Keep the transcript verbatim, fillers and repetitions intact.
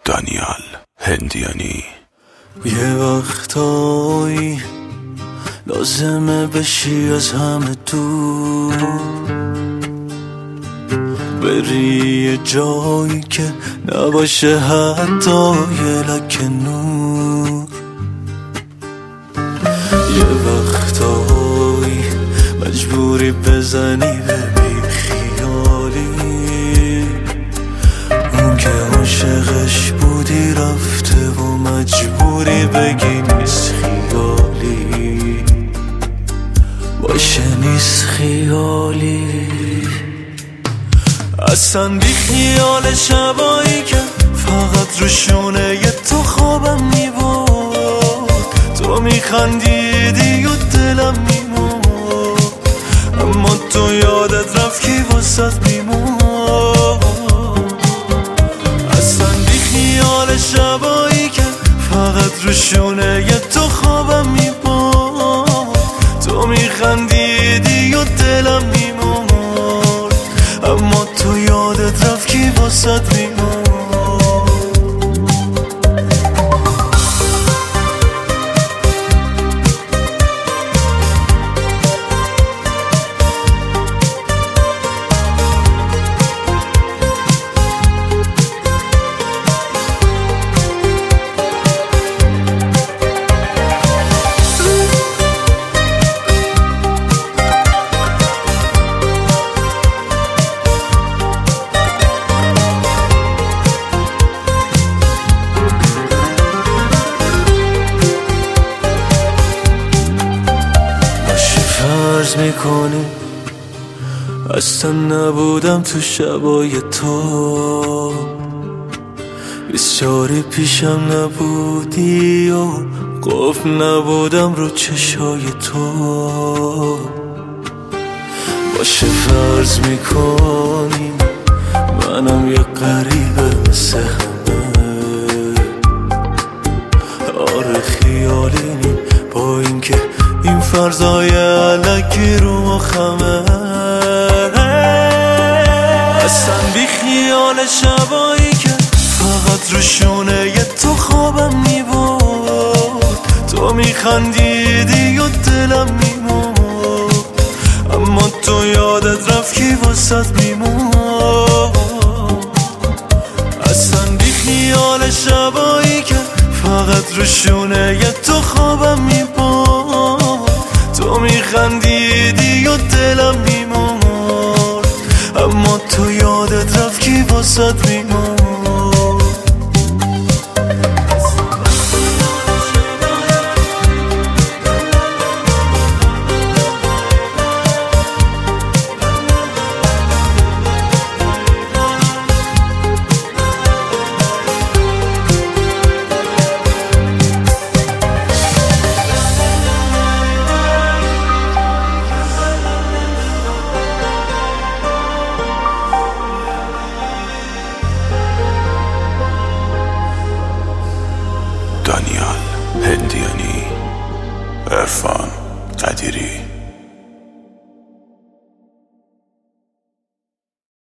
دانیال هندیانی. یه وقتایی لازمه بشی از همه دور، بری یه جایی که نباشه حتی یه لکه نور. یه وقتایی مجبوری بزنی به بی خیالی، اون که عاشقش بودی رفته و مجبوری بگی نیست خیالی، باشه نیست خیالی. اصلا بی خیال شبایی که فقط رو شونه یه تو خوابم میبود، تو میخندیدی و دلم میمود، اما تو یادت رفت کی واسط میمود. اصلا بی خیال شبایی که فقط رو شونه یه تو خوابم میبود، تو میخندیدی و دلم میمود، اما تو یادت رفت کی واسط میمود. فرض میکنی اصلا نبودم تو شبای تو، بسیاری پیشم نبودی و قفل نبودم رو چشای تو. باشه فرض میکنی منم یه غریبه مثل همه، آره خیالی نیم با اینکه این فرضای علکی رو مخمه. اصلا بی خیال شبایی که فقط رو شونه یه تو خوابم میبود، تو میخندیدی و دلم میمود، اما تو یادت رفت کی واسط میمود. اصلا بی خیال شبایی که فقط رو شونه یه تو خوابم میبود، تو میخندیدی و دلم میمود، اما تو یادت رفت کی واسط میمود. دانیال هندیانی. عرفان قدیری.